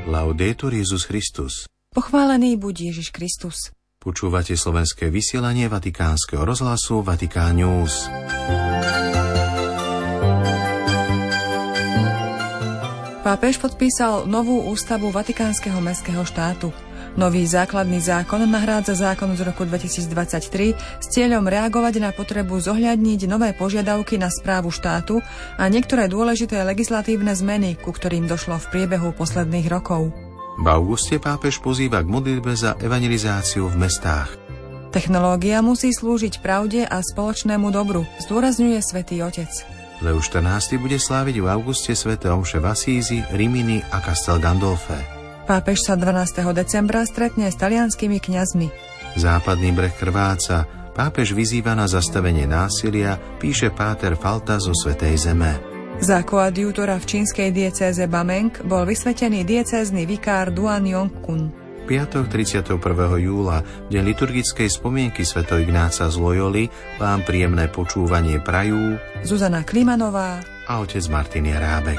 Laudetur Jesus Christus. Pochválený buď Ježiš Kristus. Počúvate slovenské vysielanie Vatikánskeho rozhlasu Vatikán News. Pápež podpísal novú ústavu Vatikánskeho mestského štátu. Nový základný zákon nahrádza zákon z roku 2023 s cieľom reagovať na potrebu zohľadniť nové požiadavky na správu štátu a niektoré dôležité legislatívne zmeny, ku ktorým došlo v priebehu posledných rokov. V auguste pápež pozýva k modlitbe za evangelizáciu v mestách. Technológia musí slúžiť pravde a spoločnému dobru, zdôrazňuje Svätý Otec. Leo XIV bude sláviť v auguste sväté omše v Asízi, Rimini a Castel Gandolfe. Pápež sa 12. decembra stretne s talianskymi kňazmi. Západný breh krváca. Pápež vyzýva na zastavenie násilia, píše páter Falta zo Svätej Zeme. Za koadjútora v čínskej diecéze Bameng bol vysvetený diecézny vikár Duan Yongkun. Piatok 31. júla, deň liturgickej spomienky svätého Ignáca z Loyoli, vám príjemné počúvanie prajú Zuzana Klimanová a otec Martin Jarábek.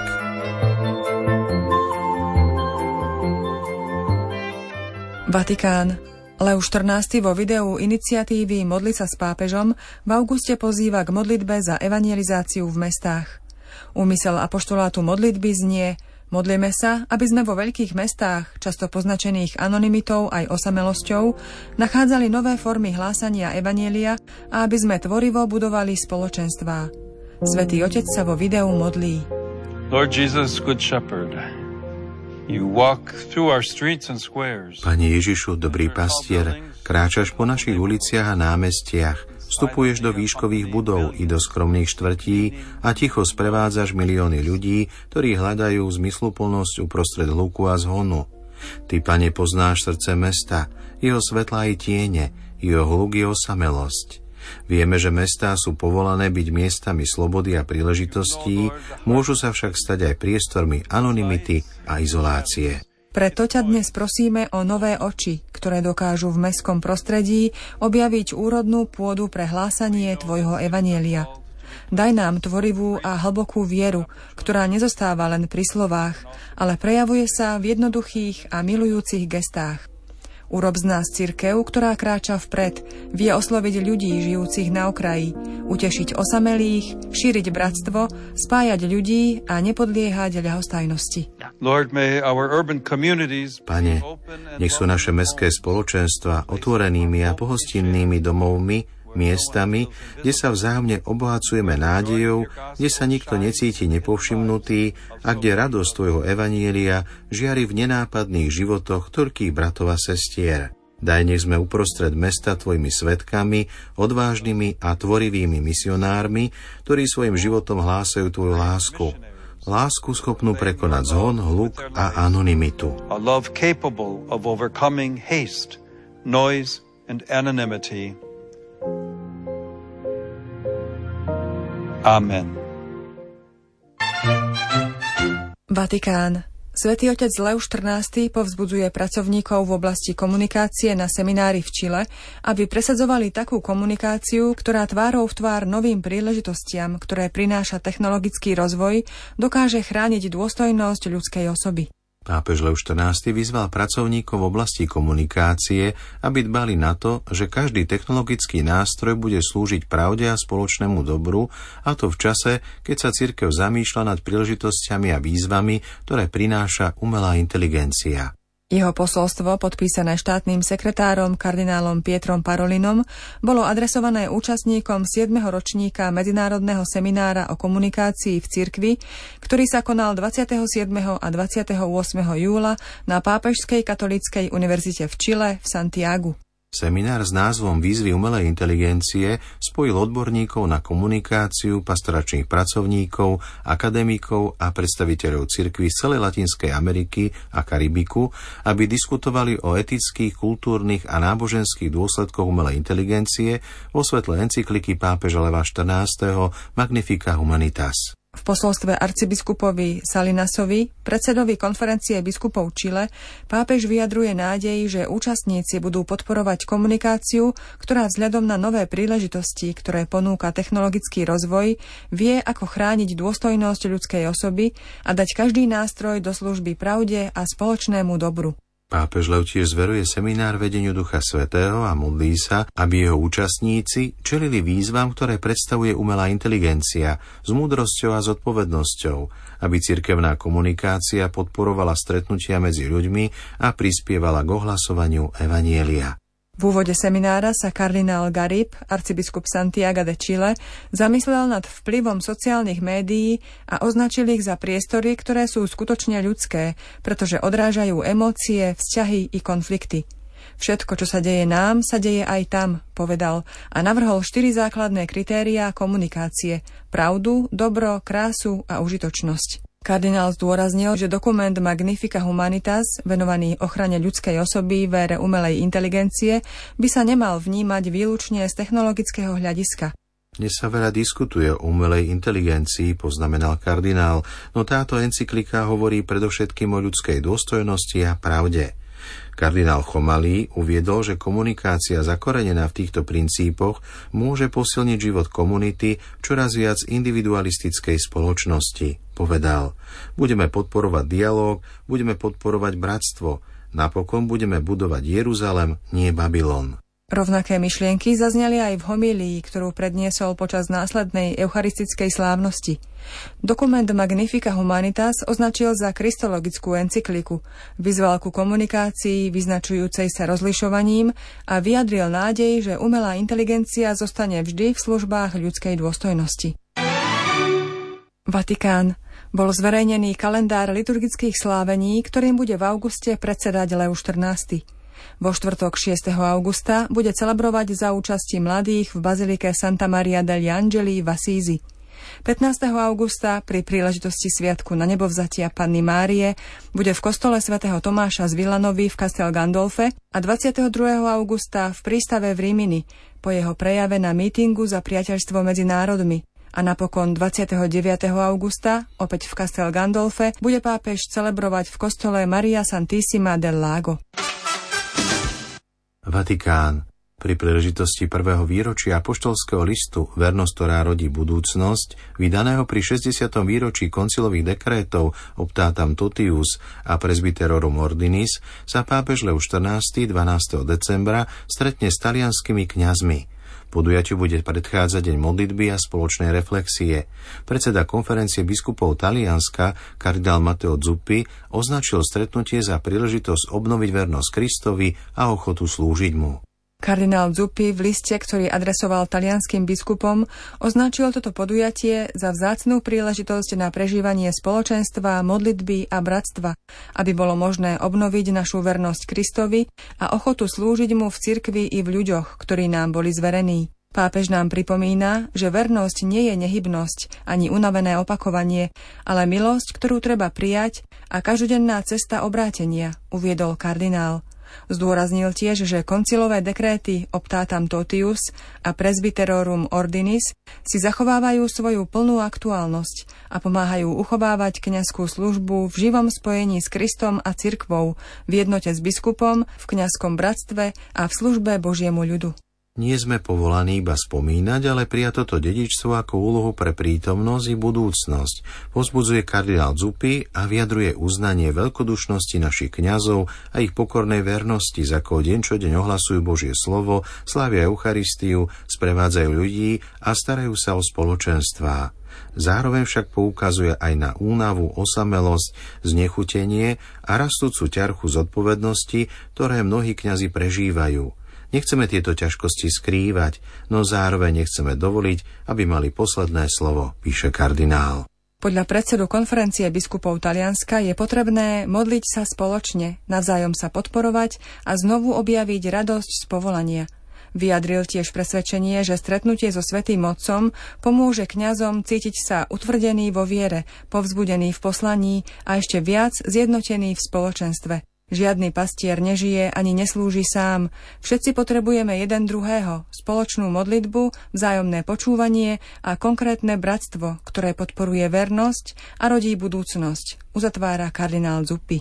Vatikán. Leo XIV vo videu iniciatívy Modliť sa s pápežom v auguste pozýva k modlitbe za evangelizáciu v mestách. Úmysel apoštolátu modlitby znie: modlíme sa, aby sme vo veľkých mestách, často poznačených anonymitou aj osamelosťou, nachádzali nové formy hlásania evanjelia a aby sme tvorivo budovali spoločenstvá. Svätý Otec sa vo videu modlí. Lord Jesus, good shepherd, you walk through our streets and squares. Pane Ježišu, dobrý pastier, kráčaš po našich uliciach a námestiach, vstupuješ do výškových budov i do skromných štvrtí a ticho sprevádzaš milióny ľudí, ktorí hľadajú zmysluplnosť uprostred hluku a zhonu. Ty, Pane, poznáš srdce mesta, jeho svetlá i tiene, jeho hluk i osamelosť. Vieme, že mestá sú povolané byť miestami slobody a príležitostí, môžu sa však stať aj priestormi anonymity a izolácie. Preto ťa dnes prosíme o nové oči, ktoré dokážu v mestskom prostredí objaviť úrodnú pôdu pre hlásanie tvojho evanjelia. Daj nám tvorivú a hlbokú vieru, ktorá nezostáva len pri slovách, ale prejavuje sa v jednoduchých a milujúcich gestách. Urob z nás cirkev, ktorá kráča vpred, vie osloviť ľudí žijúcich na okraji, utešiť osamelých, šíriť bratstvo, spájať ľudí a nepodliehať ľahostajnosti. Pane, nech sú naše mestské spoločenstva otvorenými a pohostinnými domovmi, miestami, kde sa vzájomne obohacujeme nádejou, kde sa nikto necíti nepovšimnutý a kde radosť tvojho evanjelia žiari v nenápadných životoch toľkých bratov a sestier. Daj, nech sme uprostred mesta tvojimi svedkami, odvážnymi a tvorivými misionármi, ktorí svojim životom hlásajú tvoju lásku. Lásku schopnú prekonať zhon, hluk a anonymitu. A love capable of overcoming haste, noise and anonymity. Amen. Vatikán. Svätý Otec Leo XIV povzbudzuje pracovníkov v oblasti komunikácie na seminári v Čile, aby presadzovali takú komunikáciu, ktorá tvárou v tvár novým príležitostiam, ktoré prináša technologický rozvoj, dokáže chrániť dôstojnosť ľudskej osoby. Pápež Leo XIV vyzval pracovníkov v oblasti komunikácie, aby dbali na to, že každý technologický nástroj bude slúžiť pravde a spoločnému dobru, a to v čase, keď sa cirkev zamýšľa nad príležitosťami a výzvami, ktoré prináša umelá inteligencia. Jeho posolstvo, podpísané štátnym sekretárom kardinálom Pietrom Parolinom, bolo adresované účastníkom 7. ročníka Medzinárodného seminára o komunikácii v cirkvi, ktorý sa konal 27. a 28. júla na Pápežskej katolíckej univerzite v Čile v Santiagu. Seminár s názvom Výzvy umelej inteligencie spojil odborníkov na komunikáciu, pastoračných pracovníkov, akademikov a predstaviteľov cirkvi z celej Latinskej Ameriky a Karibiku, aby diskutovali o etických, kultúrnych a náboženských dôsledkoch umelej inteligencie vo svetle encykliky pápeža Leva XIV Magnificat Humanitas. V posolstve arcibiskupovi Salinasovi, predsedovi konferencie biskupov Čile, pápež vyjadruje nádej, že účastníci budú podporovať komunikáciu, ktorá vzhľadom na nové príležitosti, ktoré ponúka technologický rozvoj, vie, ako chrániť dôstojnosť ľudskej osoby a dať každý nástroj do služby pravde a spoločnému dobru. Pápež Lev tiež zveruje seminár vedeniu Ducha Svätého a modlí sa, aby jeho účastníci čelili výzvam, ktoré predstavuje umelá inteligencia, s múdrosťou a zodpovednosťou, aby cirkevná komunikácia podporovala stretnutia medzi ľuďmi a prispievala k ohlasovaniu evanjelia. V úvode seminára sa kardinál Garib, arcibiskup Santiago de Chile, zamyslel nad vplyvom sociálnych médií a označil ich za priestory, ktoré sú skutočne ľudské, pretože odrážajú emócie, vzťahy i konflikty. Všetko, čo sa deje nám, sa deje aj tam, povedal a navrhol 4 základné kritériá komunikácie: pravdu, dobro, krásu a užitočnosť. Kardinál zdôraznil, že dokument Magnifica Humanitas, venovaný ochrane ľudskej osoby v ére umelej inteligencie, by sa nemal vnímať výlučne z technologického hľadiska. Dnes sa veľa diskutuje o umelej inteligencii, poznamenal kardinál, no táto encyklika hovorí predovšetkým o ľudskej dôstojnosti a pravde. Kardinál Chomalí uviedol, že komunikácia zakorenená v týchto princípoch môže posilniť život komunity v čoraz viac individualistickej spoločnosti. Povedal: budeme podporovať dialóg, budeme podporovať bratstvo, napokon budeme budovať Jeruzalem, nie Babylon. Rovnaké myšlienky zazneli aj v homílii, ktorú predniesol počas následnej eucharistickej slávnosti. Dokument Magnifica Humanitas označil za kristologickú encykliku, vyzval ku komunikácii vyznačujúcej sa rozlišovaním a vyjadril nádej, že umelá inteligencia zostane vždy v službách ľudskej dôstojnosti. Vatikán. Bol zverejnený kalendár liturgických slávení, ktorým bude v auguste predsedať Lev XIV. Vo štvrtok 6. augusta bude celebrovať za účasti mladých v bazilike Santa Maria degli Angeli v Asízi. 15. augusta pri príležitosti sviatku na nebovzatia Panny Márie bude v kostole svätého Tomáša z Villanovi v Castel Gandolfe a 22. augusta v prístave v Rimini po jeho prejave na mítingu za priateľstvo medzi národmi. A napokon 29. augusta, opäť v Castel Gandolfe, bude pápež celebrovať v kostole Maria Santissima del Lago. Vatikán. Pri príležitosti prvého výročia apoštolského listu Vernosť, ktorá rodí budúcnosť, vydaného pri 60. výročí koncilových dekrétov Optatam Totius a Presbyterorum Ordinis, sa pápež Lev XIV. 12. decembra stretne s talianskými kňazmi. Podujatiu bude predchádzať deň modlitby a spoločnej reflexie. Predseda konferencie biskupov Talianska, kardinál Matteo Zuppi, označil stretnutie za príležitosť obnoviť vernosť Kristovi a ochotu slúžiť mu. Kardinál Zuppi v liste, ktorý adresoval talianskym biskupom, označil toto podujatie za vzácnu príležitosť na prežívanie spoločenstva, modlitby a bratstva, aby bolo možné obnoviť našu vernosť Kristovi a ochotu slúžiť mu v cirkvi i v ľuďoch, ktorí nám boli zverení. Pápež nám pripomína, že vernosť nie je nehybnosť ani unavené opakovanie, ale milosť, ktorú treba prijať a každodenná cesta obrátenia, uviedol kardinál. Zdôraznil tiež, že koncilové dekréty Optatam Totius a Presbyterorum Ordinis si zachovávajú svoju plnú aktuálnosť a pomáhajú uchovávať kňazskú službu v živom spojení s Kristom a cirkvou, v jednote s biskupom, v kňazskom bratstve a v službe Božiemu ľudu. Nie sme povolaní iba spomínať, ale prijať toto dedičstvo ako úlohu pre prítomnosť i budúcnosť, povzbudzuje kardinál Zuppi a vyjadruje uznanie veľkodušnosti našich kňazov a ich pokornej vernosti, za ako deň čo deň ohlasujú Božie slovo, slávia Eucharistiu, sprevádzajú ľudí a starajú sa o spoločenstvá. Zároveň však poukazuje aj na únavu, osamelosť, znechutenie a rastúcu ťarchu zodpovednosti, ktoré mnohí kňazi prežívajú. Nechceme tieto ťažkosti skrývať, no zároveň nechceme dovoliť, aby mali posledné slovo, píše kardinál. Podľa predsedu konferencie biskupov Talianska je potrebné modliť sa spoločne, navzájom sa podporovať a znovu objaviť radosť z povolania. Vyjadril tiež presvedčenie, že stretnutie so Svätým Otcom pomôže kňazom cítiť sa utvrdení vo viere, povzbudení v poslaní a ešte viac zjednotení v spoločenstve. Žiadny pastier nežije ani neslúži sám. Všetci potrebujeme jeden druhého, spoločnú modlitbu, vzájomné počúvanie a konkrétne bratstvo, ktoré podporuje vernosť a rodí budúcnosť, uzatvára kardinál Zuppi.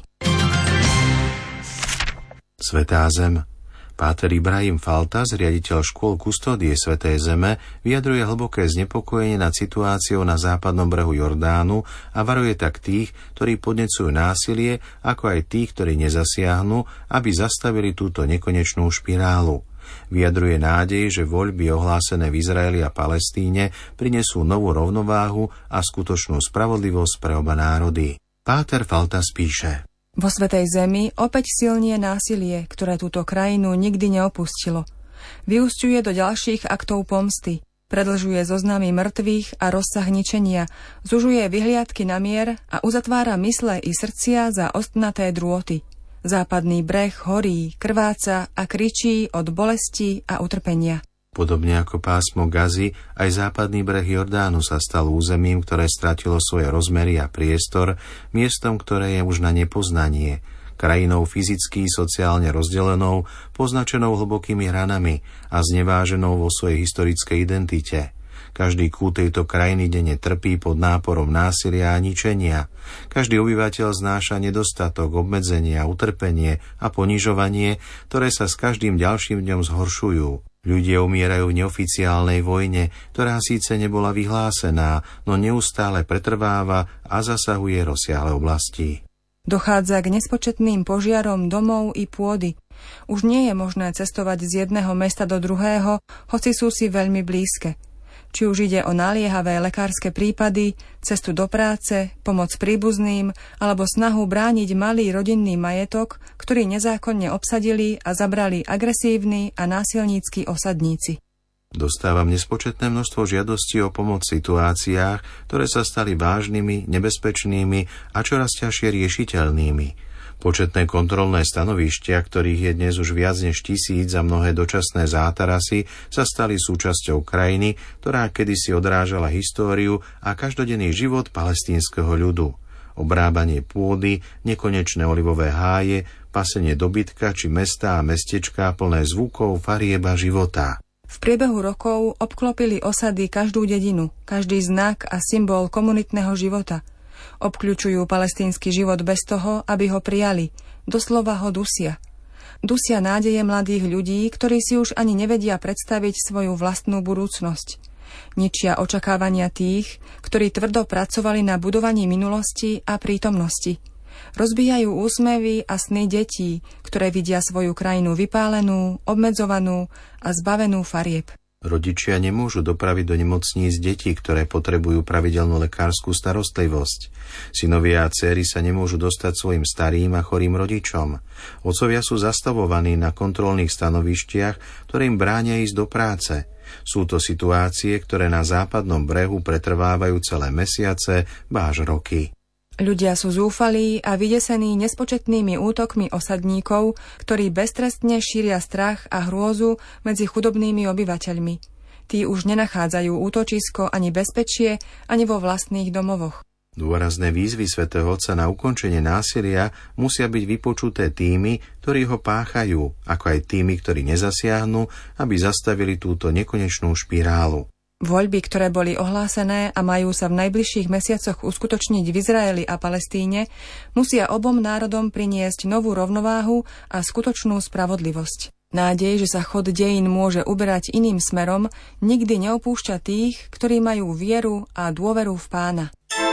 Svätá zem. Páter Ibrahim Faltas, riaditeľ škôl kustódie Svätej Zeme, vyjadruje hlboké znepokojenie nad situáciou na západnom brehu Jordánu a varuje tak tých, ktorí podnecujú násilie, ako aj tých, ktorí nezasiahnu, aby zastavili túto nekonečnú špirálu. Vyjadruje nádej, že voľby ohlásené v Izraeli a Palestíne prinesú novú rovnováhu a skutočnú spravodlivosť pre oba národy. Páter Faltas píše: Vo Svätej Zemi opäť silnie násilie, ktoré túto krajinu nikdy neopustilo. Vyúsťuje do ďalších aktov pomsty, predlžuje zoznamy mŕtvych a rozsah ničenia, zužuje vyhliadky na mier a uzatvára mysle i srdcia za ostnaté drôty. Západný breh horí, krváca a kričí od bolesti a utrpenia. Podobne ako pásmo Gazy, aj západný breh Jordánu sa stal územím, ktoré stratilo svoje rozmery a priestor, miestom, ktoré je už na nepoznanie, krajinou fyzicky, sociálne rozdelenou, poznačenou hlbokými ranami a zneváženou vo svojej historickej identite. Každý kút tejto krajiny denne trpí pod náporom násilia a ničenia. Každý obyvateľ znáša nedostatok, obmedzenia, utrpenie a ponižovanie, ktoré sa s každým ďalším dňom zhoršujú. Ľudia umierajú v neoficiálnej vojne, ktorá síce nebola vyhlásená, no neustále pretrváva a zasahuje rozsiahle oblasti. Dochádza k nespočetným požiarom domov i pôdy. Už nie je možné cestovať z jedného mesta do druhého, hoci sú si veľmi blízke. Či už ide o naliehavé lekárske prípady, cestu do práce, pomoc príbuzným alebo snahu brániť malý rodinný majetok, ktorý nezákonne obsadili a zabrali agresívni a násilnícki osadníci. Dostávam nespočetné množstvo žiadostí o pomoc v situáciách, ktoré sa stali vážnymi, nebezpečnými a čoraz ťažšie riešiteľnými. Početné kontrolné stanovištia, ktorých je dnes už viac než 1000 a mnohé dočasné zátarasy, sa stali súčasťou krajiny, ktorá kedysi odrážala históriu a každodenný život palestínskeho ľudu. Obrábanie pôdy, nekonečné olivové háje, pasenie dobytka či mestá a mestečká plné zvukov, farieb a života. V priebehu rokov obklopili osady každú dedinu, každý znak a symbol komunitného života. Obkľučujú palestínsky život bez toho, aby ho prijali. Doslova ho dusia. Dusia nádeje mladých ľudí, ktorí si už ani nevedia predstaviť svoju vlastnú budúcnosť. Ničia očakávania tých, ktorí tvrdo pracovali na budovaní minulosti a prítomnosti. Rozbijajú úsmevy a sny detí, ktoré vidia svoju krajinu vypálenú, obmedzovanú a zbavenú farieb. Rodičia nemôžu dopraviť do nemocníc detí, ktoré potrebujú pravidelnú lekárskú starostlivosť. Synovia a dcéry sa nemôžu dostať svojim starým a chorým rodičom. Otcovia sú zastavovaní na kontrolných stanovištiach, ktoré im bránia ísť do práce. Sú to situácie, ktoré na západnom brehu pretrvávajú celé mesiace, ba až roky. Ľudia sú zúfalí a vydesení nespočetnými útokmi osadníkov, ktorí beztrestne šíria strach a hrôzu medzi chudobnými obyvateľmi. Tí už nenachádzajú útočisko ani bezpečie, ani vo vlastných domovoch. Dôrazné výzvy svätého Otca na ukončenie násilia musia byť vypočuté tými, ktorí ho páchajú, ako aj tými, ktorí nezasiahnu, aby zastavili túto nekonečnú špirálu. Voľby, ktoré boli ohlásené a majú sa v najbližších mesiacoch uskutočniť v Izraeli a Palestíne, musia obom národom priniesť novú rovnováhu a skutočnú spravodlivosť. Nádej, že sa chod dejín môže uberať iným smerom, nikdy neopúšťa tých, ktorí majú vieru a dôveru v Pána.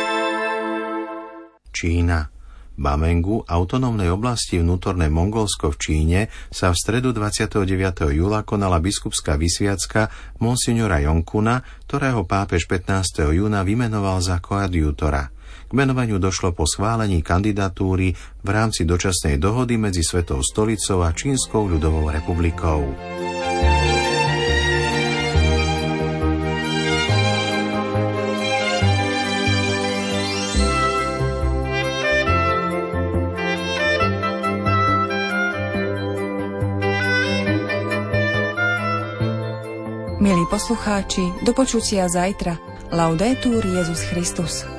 Čína. V Bamengu, autonómnej oblasti vnútorné Mongolsko v Číne, sa v stredu 29. júla konala biskupská vysviacka monsignora Jonkuna, ktorého pápež 15. júna vymenoval za koadjútora. K menovaniu došlo po schválení kandidatúry v rámci dočasnej dohody medzi Svetou stolicou a Čínskou ľudovou republikou. Milí poslucháči, do počutia zajtra. Laudetur Jesus Christus.